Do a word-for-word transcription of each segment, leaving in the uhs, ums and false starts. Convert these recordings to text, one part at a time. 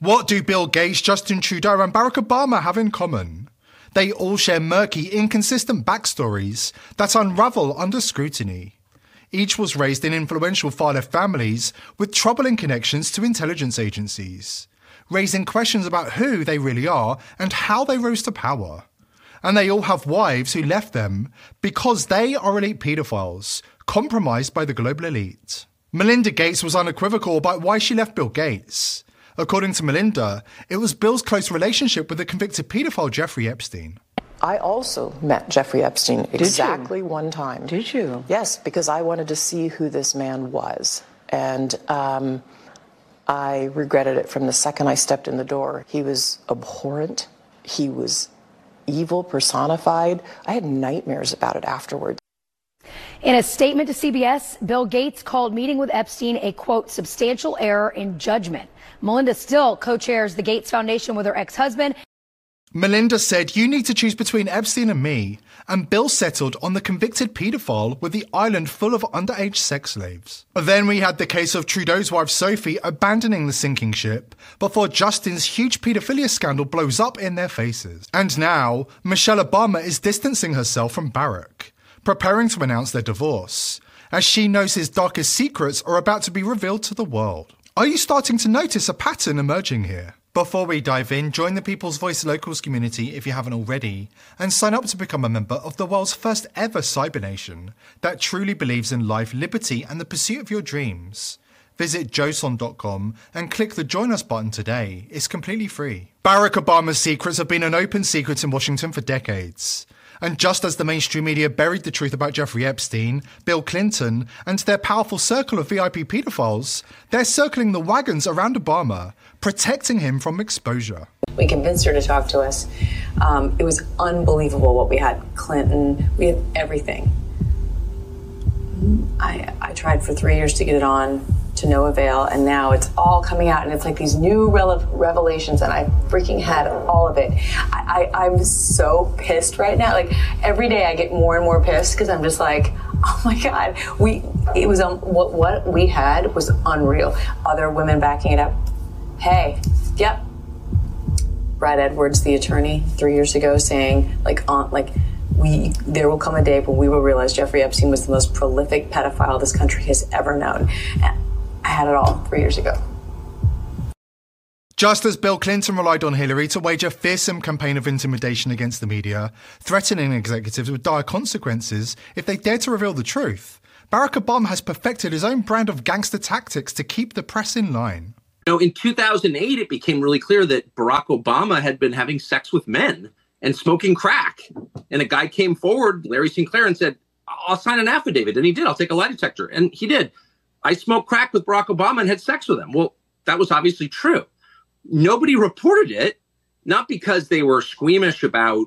What do Bill Gates, Justin Trudeau and Barack Obama have in common? They all share murky, inconsistent backstories that unravel under scrutiny. Each was raised in influential far-left families with troubling connections to intelligence agencies, raising questions about who they really are and how they rose to power. And they all have wives who left them because they are elite paedophiles, compromised by the global elite. Melinda Gates was unequivocal about why she left Bill Gates. According to Melinda, it was Bill's close relationship with the convicted paedophile Jeffrey Epstein. I also met Jeffrey Epstein exactly one time. Did you? Yes, because I wanted to see who this man was. And um, I regretted it from the second I stepped in the door. He was abhorrent. He was evil personified. I had nightmares about it afterwards. In a statement to C B S, Bill Gates called meeting with Epstein a, quote, substantial error in judgment. Melinda still co-chairs the Gates Foundation with her ex-husband. Melinda said, "You need to choose between Epstein and me," and Bill settled on the convicted paedophile with the island full of underage sex slaves. Then we had the case of Trudeau's wife Sophie abandoning the sinking ship before Justin's huge paedophilia scandal blows up in their faces. And now, Michelle Obama is distancing herself from Barack, preparing to announce their divorce, as she knows his darkest secrets are about to be revealed to the world. Are you starting to notice a pattern emerging here? Before we dive in, join the People's Voice Locals community if you haven't already, and sign up to become a member of the world's first ever cyber nation that truly believes in life, liberty and the pursuit of your dreams. Visit joson dot com and click the Join Us button today. It's completely free. Barack Obama's secrets have been an open secret in Washington for decades. And just as the mainstream media buried the truth about Jeffrey Epstein, Bill Clinton, and their powerful circle of V I P paedophiles, they're circling the wagons around Obama, protecting him from exposure. We convinced her to talk to us. Um, it was unbelievable what we had. Clinton, we had everything. I, I tried for three years to get it on, to no avail, and now it's all coming out, and it's like these new rele- revelations, and I freaking had all of it. I, I, I'm so pissed right now. Like, every day I get more and more pissed because I'm just like, oh my God, we, it was, um, what, what we had was unreal. Other women backing it up. Hey, yep. Brad Edwards, the attorney, three years ago saying, like, on, like, We, there will come a day when we will realize Jeffrey Epstein was the most prolific pedophile this country has ever known. And I had it all three years ago. Just as Bill Clinton relied on Hillary to wage a fearsome campaign of intimidation against the media, threatening executives with dire consequences if they dared to reveal the truth, Barack Obama has perfected his own brand of gangster tactics to keep the press in line. You know, in two thousand eight, it became really clear that Barack Obama had been having sex with men and smoking crack. And a guy came forward, Larry Sinclair, and said, I'll sign an affidavit. And he did. I'll take a lie detector. And he did. I smoked crack with Barack Obama and had sex with him. Well, that was obviously true. Nobody reported it, not because they were squeamish about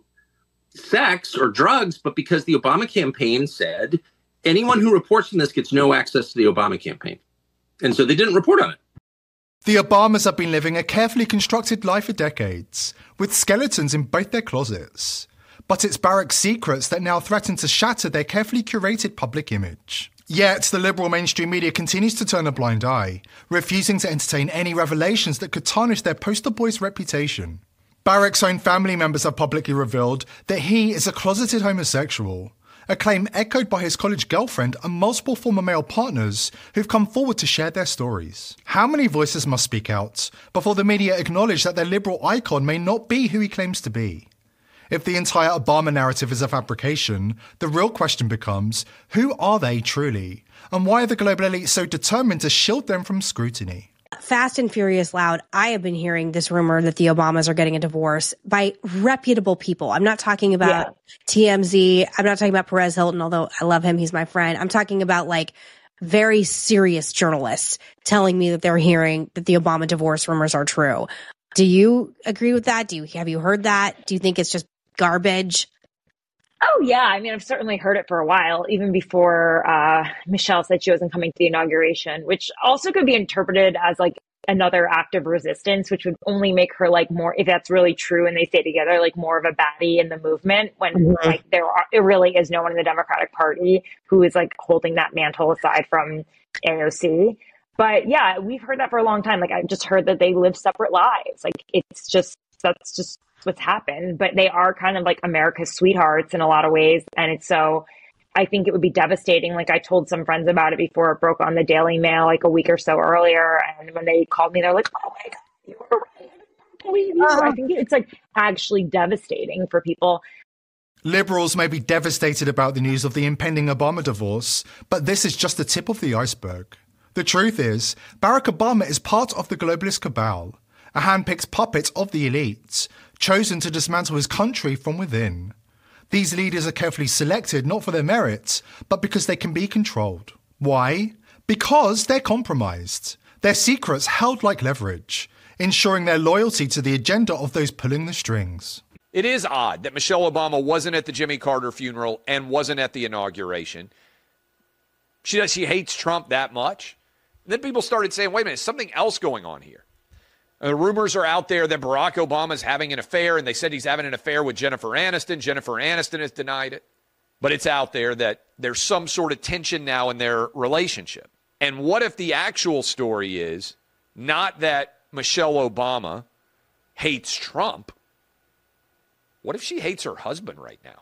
sex or drugs, but because the Obama campaign said anyone who reports on this gets no access to the Obama campaign. And so they didn't report on it. The Obamas have been living a carefully constructed life for decades, with skeletons in both their closets. But it's Barack's secrets that now threaten to shatter their carefully curated public image. Yet, the liberal mainstream media continues to turn a blind eye, refusing to entertain any revelations that could tarnish their poster boy's reputation. Barack's own family members have publicly revealed that he is a closeted homosexual, a claim echoed by his college girlfriend and multiple former male partners who've come forward to share their stories. How many voices must speak out before the media acknowledge that their liberal icon may not be who he claims to be? If the entire Obama narrative is a fabrication, the real question becomes, who are they truly? And why are the global elite so determined to shield them from scrutiny? Fast and Furious Loud, I have been hearing this rumor that the Obamas are getting a divorce by reputable people. I'm not talking about yeah. T M Z. I'm not talking about Perez Hilton, although I love him. He's my friend. I'm talking about like very serious journalists telling me that they're hearing that the Obama divorce rumors are true. Do you agree with that? Do you, have you heard that? Do you think it's just garbage? Oh, yeah. I mean, I've certainly heard it for a while, even before uh, Michelle said she wasn't coming to the inauguration, which also could be interpreted as like another act of resistance, which would only make her like more, if that's really true and they stay together, like more of a baddie in the movement when mm-hmm. like there are, it really is no one in the Democratic Party who is like holding that mantle aside from A O C. But yeah, we've heard that for a long time. Like, I just heard that they live separate lives. Like, it's just, that's just what's happened. But they are kind of like America's sweethearts in a lot of ways. And it's so, I think it would be devastating. Like, I told some friends about it before it broke on the Daily Mail, like a week or so earlier. And when they called me, they're like, oh my God, you were right. I can't believe you. I think it's like actually devastating for people. Liberals may be devastated about the news of the impending Obama divorce, but this is just the tip of the iceberg. The truth is, Barack Obama is part of the globalist cabal, a hand-picked puppet of the elites, chosen to dismantle his country from within. These leaders are carefully selected not for their merits, but because they can be controlled. Why? Because they're compromised. Their secrets held like leverage, ensuring their loyalty to the agenda of those pulling the strings. It is odd that Michelle Obama wasn't at the Jimmy Carter funeral and wasn't at the inauguration. She does. She hates Trump that much. And then people started saying, wait a minute, something else going on here. And the rumors are out there that Barack Obama is having an affair, and they said he's having an affair with Jennifer Aniston. Jennifer Aniston has denied it. But it's out there that there's some sort of tension now in their relationship. And what if the actual story is not that Michelle Obama hates Trump? What if she hates her husband right now?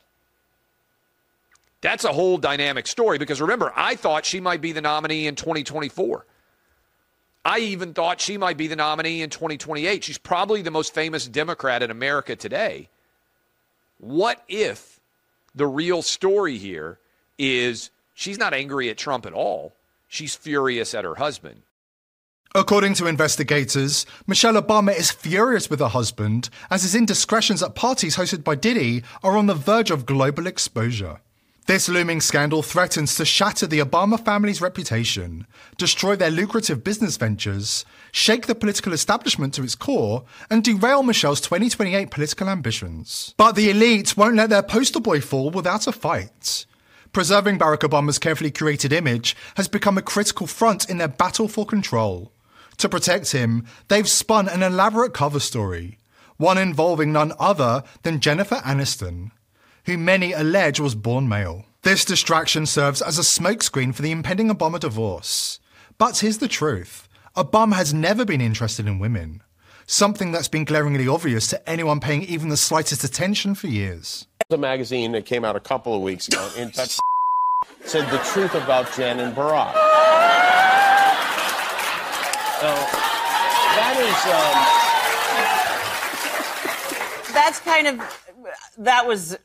That's a whole dynamic story, because remember, I thought she might be the nominee in twenty twenty-four. I even thought she might be the nominee in twenty twenty-eight. She's probably the most famous Democrat in America today. What if the real story here is she's not angry at Trump at all? She's furious at her husband. According to investigators, Michelle Obama is furious with her husband as his indiscretions at parties hosted by Diddy are on the verge of global exposure. This looming scandal threatens to shatter the Obama family's reputation, destroy their lucrative business ventures, shake the political establishment to its core, and derail Michelle's twenty twenty-eight political ambitions. But the elite won't let their poster boy fall without a fight. Preserving Barack Obama's carefully curated image has become a critical front in their battle for control. To protect him, they've spun an elaborate cover story, one involving none other than Jennifer Aniston, who many allege was born male. This distraction serves as a smokescreen for the impending Obama divorce. But here's the truth. Obama has never been interested in women, something that's been glaringly obvious to anyone paying even the slightest attention for years. A magazine that came out a couple of weeks ago in touch said the truth about Jen and Barack. So that is, um, that's kind of, that was,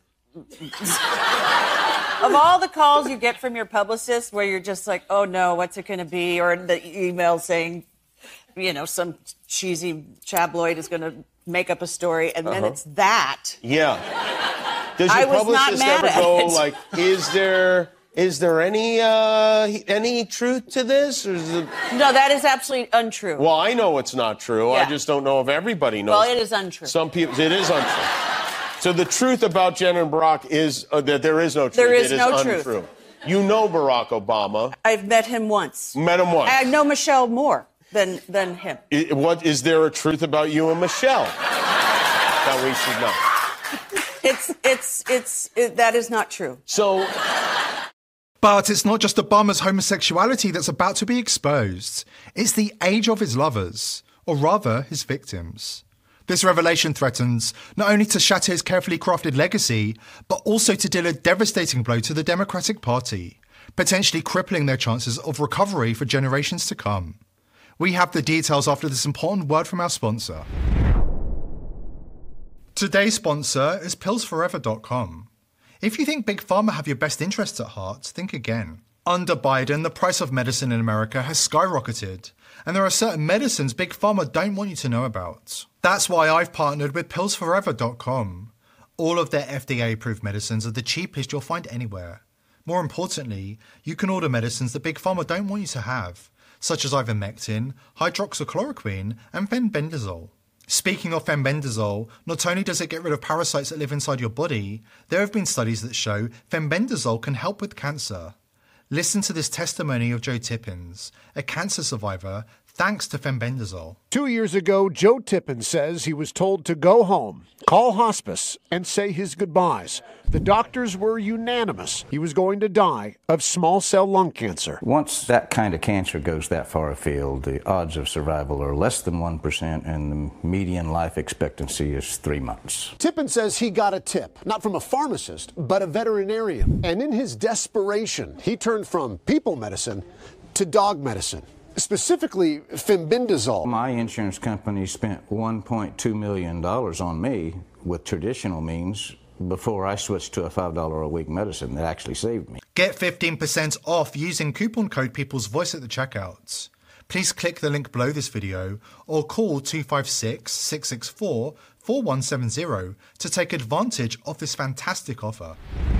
of all the calls you get from your publicist where you're just like, oh no, what's it going to be? Or the email saying, you know, some cheesy tabloid is going to make up a story, and then uh-huh. it's that. Yeah. Does your I was publicist not mad ever at go it. like, is there... Is there any uh, any truth to this? Or is it... No, that is absolutely untrue. Well, I know it's not true. Yeah. I just don't know if everybody knows. Well, it is untrue. Some people, it is untrue. So the truth about Jen and Barack is uh, that there is no truth. There is it no is truth. Untrue. You know Barack Obama. I've met him once. Met him once. I know Michelle more than than him. I, what is there a truth about you and Michelle that we should know? It's it's it's it, that is not true. So. But it's not just Obama's homosexuality that's about to be exposed. It's the age of his lovers, or rather, his victims. This revelation threatens not only to shatter his carefully crafted legacy, but also to deal a devastating blow to the Democratic Party, potentially crippling their chances of recovery for generations to come. We have the details after this important word from our sponsor. Today's sponsor is pills forever dot com. If you think Big Pharma have your best interests at heart, think again. Under Biden, the price of medicine in America has skyrocketed, and there are certain medicines Big Pharma don't want you to know about. That's why I've partnered with pills forever dot com. All of their F D A-approved medicines are the cheapest you'll find anywhere. More importantly, you can order medicines that Big Pharma don't want you to have, such as ivermectin, hydroxychloroquine, and fenbendazole. Speaking of fenbendazole, not only does it get rid of parasites that live inside your body, there have been studies that show fenbendazole can help with cancer. Listen to this testimony of Joe Tippins, a cancer survivor, thanks to fenbendazole. Two years ago, Joe Tippin says he was told to go home, call hospice, and say his goodbyes. The doctors were unanimous. He was going to die of small cell lung cancer. Once that kind of cancer goes that far afield, the odds of survival are less than one percent, and the median life expectancy is three months. Tippin says he got a tip, not from a pharmacist, but a veterinarian. And in his desperation, he turned from people medicine to dog medicine. Specifically, fenbendazole. My insurance company spent one point two million dollars on me with traditional means before I switched to a five dollars a week medicine that actually saved me. Get fifteen percent off using coupon code People's Voice at the checkout. Please click the link below this video or call two five six, six six four, four one seven zero to take advantage of this fantastic offer.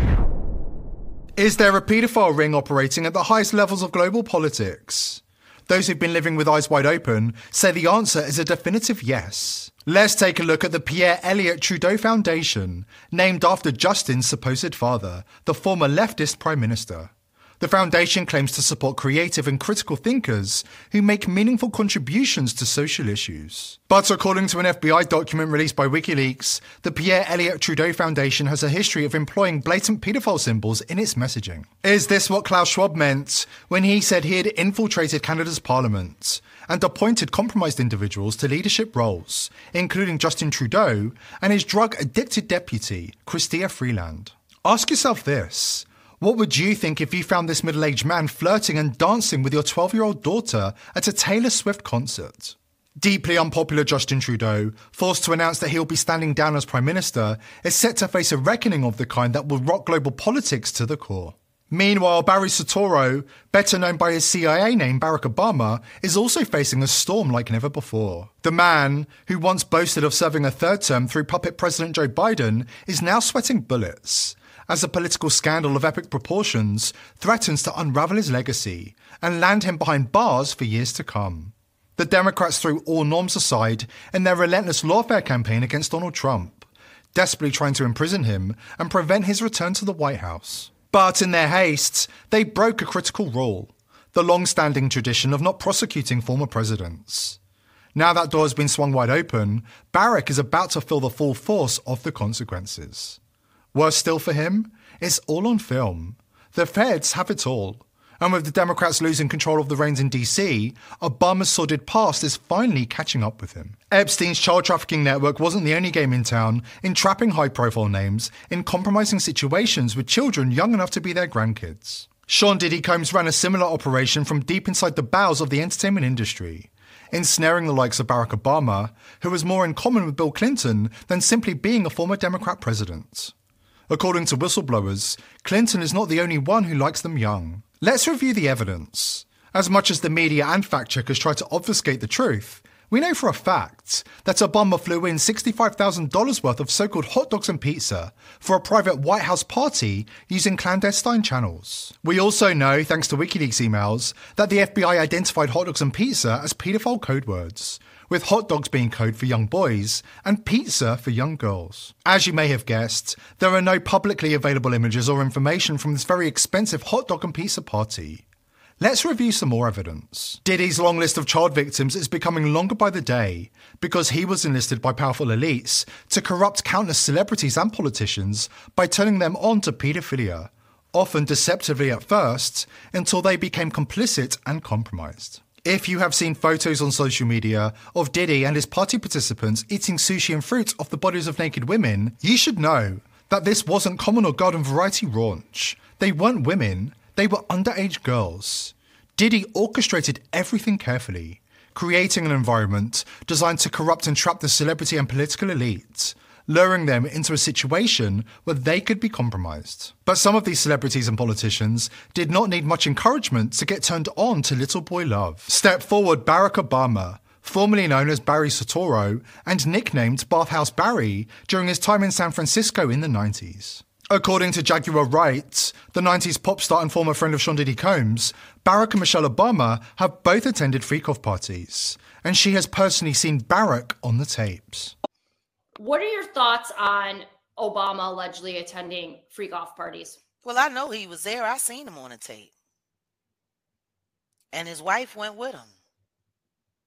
Is there a paedophile ring operating at the highest levels of global politics? Those who've been living with eyes wide open say the answer is a definitive yes. Let's take a look at the Pierre Elliott Trudeau Foundation, named after Justin's supposed father, the former leftist Prime Minister. The foundation claims to support creative and critical thinkers who make meaningful contributions to social issues. But according to an F B I document released by WikiLeaks, the Pierre Elliott Trudeau Foundation has a history of employing blatant paedophile symbols in its messaging. Is this what Klaus Schwab meant when he said he had infiltrated Canada's parliament and appointed compromised individuals to leadership roles, including Justin Trudeau and his drug-addicted deputy, Chrystia Freeland? Ask yourself this. What would you think if you found this middle-aged man flirting and dancing with your twelve-year-old daughter at a Taylor Swift concert? Deeply unpopular Justin Trudeau, forced to announce that he'll be standing down as Prime Minister, is set to face a reckoning of the kind that will rock global politics to the core. Meanwhile, Barry Soetoro, better known by his C I A name Barack Obama, is also facing a storm like never before. The man, who once boasted of serving a third term through puppet President Joe Biden, is now sweating bullets, as a political scandal of epic proportions threatens to unravel his legacy and land him behind bars for years to come. The Democrats threw all norms aside in their relentless lawfare campaign against Donald Trump, desperately trying to imprison him and prevent his return to the White House. But in their haste, they broke a critical rule, the long-standing tradition of not prosecuting former presidents. Now that door has been swung wide open, Barack is about to feel the full force of the consequences. Worse still for him, it's all on film. The feds have it all. And with the Democrats losing control of the reins in D C, Obama's sordid past is finally catching up with him. Epstein's child trafficking network wasn't the only game in town, entrapping high-profile names in compromising situations with children young enough to be their grandkids. Sean Diddy Combs ran a similar operation from deep inside the bowels of the entertainment industry, ensnaring the likes of Barack Obama, who has more in common with Bill Clinton than simply being a former Democrat president. According to whistleblowers, Clinton is not the only one who likes them young. Let's review the evidence. As much as the media and fact-checkers try to obfuscate the truth, we know for a fact that Obama flew in sixty-five thousand dollars worth of so-called hot dogs and pizza for a private White House party using clandestine channels. We also know, thanks to WikiLeaks emails, that the F B I identified hot dogs and pizza as paedophile code words, with hot dogs being code for young boys and pizza for young girls. As you may have guessed, there are no publicly available images or information from this very expensive hot dog and pizza party. Let's review some more evidence. Diddy's long list of child victims is becoming longer by the day because he was enlisted by powerful elites to corrupt countless celebrities and politicians by turning them on to paedophilia, often deceptively at first, until they became complicit and compromised. If you have seen photos on social media of Diddy and his party participants eating sushi and fruit off the bodies of naked women, you should know that this wasn't common or garden variety raunch. They weren't women, they were underage girls. Diddy orchestrated everything carefully, creating an environment designed to corrupt and trap the celebrity and political elite, luring them into a situation where they could be compromised. But some of these celebrities and politicians did not need much encouragement to get turned on to little boy love. Step forward Barack Obama, formerly known as Barry Soetoro and nicknamed Bathhouse Barry during his time in San Francisco in the nineties. According to Jaguar Wright, the nineties pop star and former friend of Sean Diddy Combs, Barack and Michelle Obama have both attended freak-off parties, and she has personally seen Barack on the tapes. What are your thoughts on Obama allegedly attending freak-off parties? Well, I know he was there. I seen him on the tape. And his wife went with him.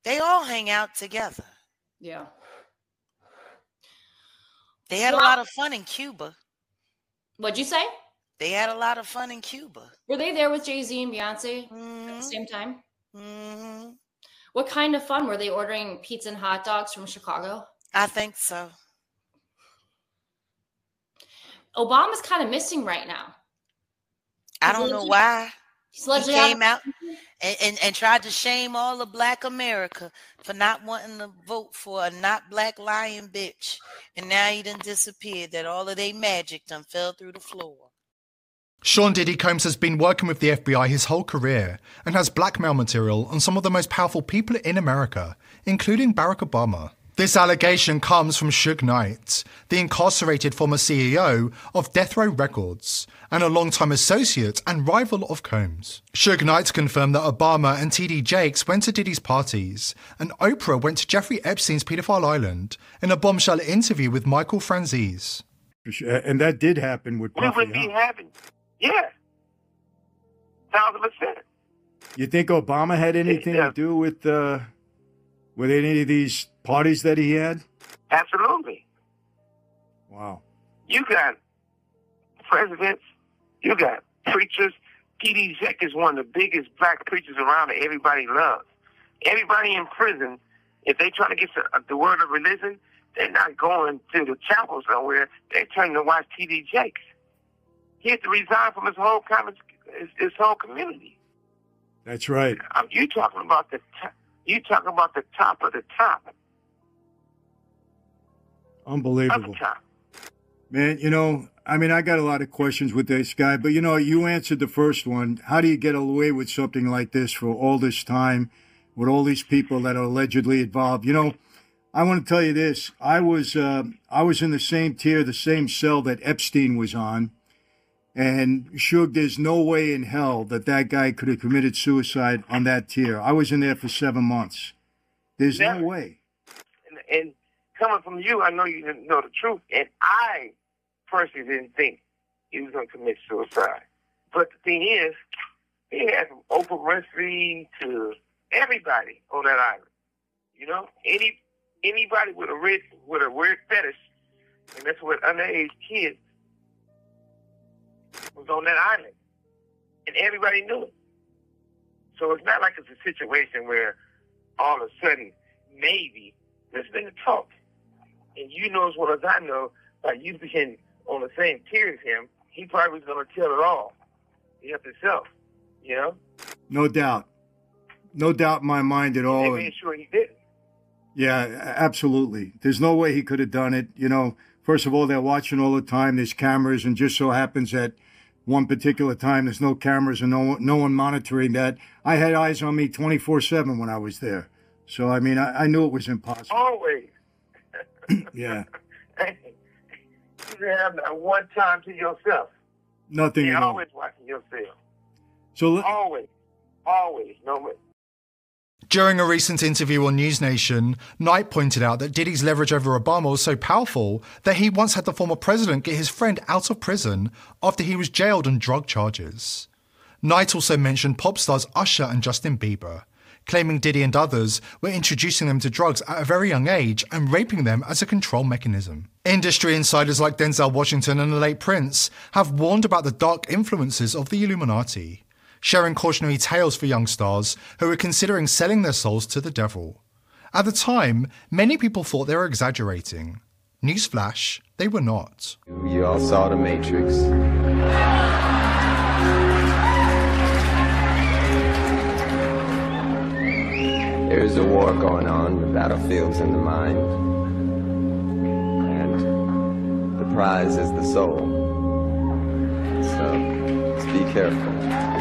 They all hang out together. Yeah. They had well, a lot of fun in Cuba. What'd you say? They had a lot of fun in Cuba. Were they there with Jay-Z and Beyonce mm-hmm. at the same time? Mm-hmm. What kind of fun? Were they ordering pizza and hot dogs from Chicago? I think so. Obama's kind of missing right now. I don't know why. He's allegedly he came out and, and, and tried to shame all of Black America for not wanting to vote for a not black lying bitch. And now he done disappeared. That all of their magic done fell through the floor. Sean Diddy Combs has been working with the F B I his whole career and has blackmail material on some of the most powerful people in America, including Barack Obama. This allegation comes from Suge Knight, the incarcerated former C E O of Death Row Records and a longtime associate and rival of Combs. Suge Knight confirmed that Obama and T D Jakes went to Diddy's parties and Oprah went to Jeffrey Epstein's pedophile island in a bombshell interview with Michael Franzese. And that did happen with Puffy. We wouldn't be having. Yeah. Thousand percent. You think Obama had anything yeah. to do with uh, with any of these parties that he had? Absolutely. Wow. You got presidents, you got preachers. T D Jakes is one of the biggest black preachers around that everybody loves. Everybody in prison, if they try to get the, the word of religion, they're not going to the chapel somewhere. They're turning to watch T D Jakes. He had to resign from his whole college, his, his whole community. That's right. Um, you talking about the top, you talking about the top of the top. Unbelievable. Of the top. Man, you know, I mean, I got a lot of questions with this guy, but you know, you answered the first one. How do you get away with something like this for all this time with all these people that are allegedly involved? You know, I want to tell you this. I was, uh, I was in the same tier, the same cell that Epstein was on. And Suge, there's no way in hell that that guy could have committed suicide on that tier. I was in there for seven months. There's Never. no way. And, and coming from you, I know you didn't know the truth. And I personally didn't think he was going to commit suicide. But the thing is, he had from Oprah Winfrey to everybody on that island. You know, any anybody with a weird, with a weird fetish, and that's what underage kids, was on that island, and everybody knew it. So it's not like it's a situation where all of a sudden, maybe, there's been a talk, and you know as well as I know, like you being on the same tier as him, he probably was going to tell it all. He helped himself, you know? No doubt. No doubt in my mind at all. They made sure he didn't. Yeah, absolutely. There's no way he could have done it. You know, first of all, they're watching all the time. There's cameras, and just so happens that one particular time there's no cameras and no one, no one monitoring that. I had eyes on me twenty-four seven when I was there. So, I mean, I, I knew it was impossible. Always. Yeah. You have that one time to yourself. Nothing You're at all. always watching yourself. So always. Always. No way. During a recent interview on News Nation, Knight pointed out that Diddy's leverage over Obama was so powerful that he once had the former president get his friend out of prison after he was jailed on drug charges. Knight also mentioned pop stars Usher and Justin Bieber, claiming Diddy and others were introducing them to drugs at a very young age and raping them as a control mechanism. Industry insiders like Denzel Washington and the late Prince have warned about the dark influences of the Illuminati, sharing cautionary tales for young stars who were considering selling their souls to the devil. At the time, many people thought they were exaggerating. Newsflash, they were not. You all saw The Matrix. There is a war going on, the battlefields in the mind. And the prize is the soul. So, just be careful.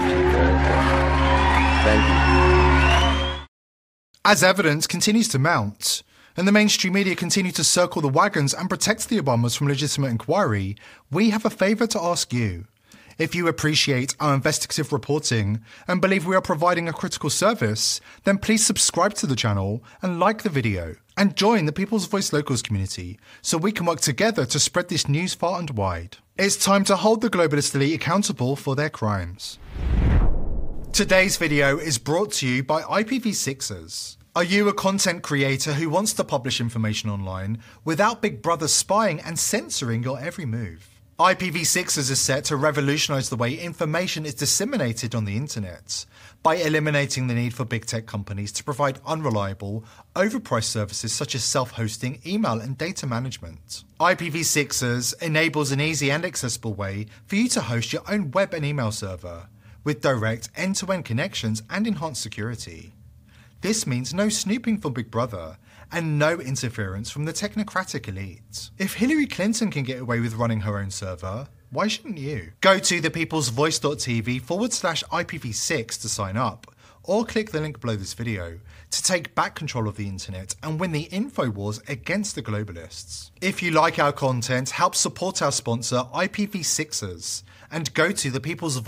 Thank you. As evidence continues to mount, and the mainstream media continue to circle the wagons and protect the Obamas from legitimate inquiry, we have a favour to ask you. If you appreciate our investigative reporting and believe we are providing a critical service, then please subscribe to the channel and like the video and join the People's Voice Locals community so we can work together to spread this news far and wide. It's time to hold the globalist elite accountable for their crimes. Today's video is brought to you by I P v sixers. Are you a content creator who wants to publish information online without Big Brother spying and censoring your every move? I P v sixers is set to revolutionise the way information is disseminated on the internet by eliminating the need for big tech companies to provide unreliable, overpriced services such as self-hosting, email and data management. I P v sixers enables an easy and accessible way for you to host your own web and email server with direct end-to-end connections and enhanced security. This means no snooping from Big Brother and no interference from the technocratic elite. If Hillary Clinton can get away with running her own server, why shouldn't you? Go to thepeoplesvoice.tv forward slash IPv6 to sign up, or click the link below this video to take back control of the internet and win the info wars against the globalists. If you like our content, help support our sponsor I P v sixers and go to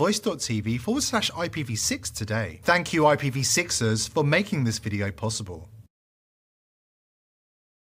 thepeoplesvoice.tv forward slash IPv6 today. Thank you I P v sixers for making this video possible.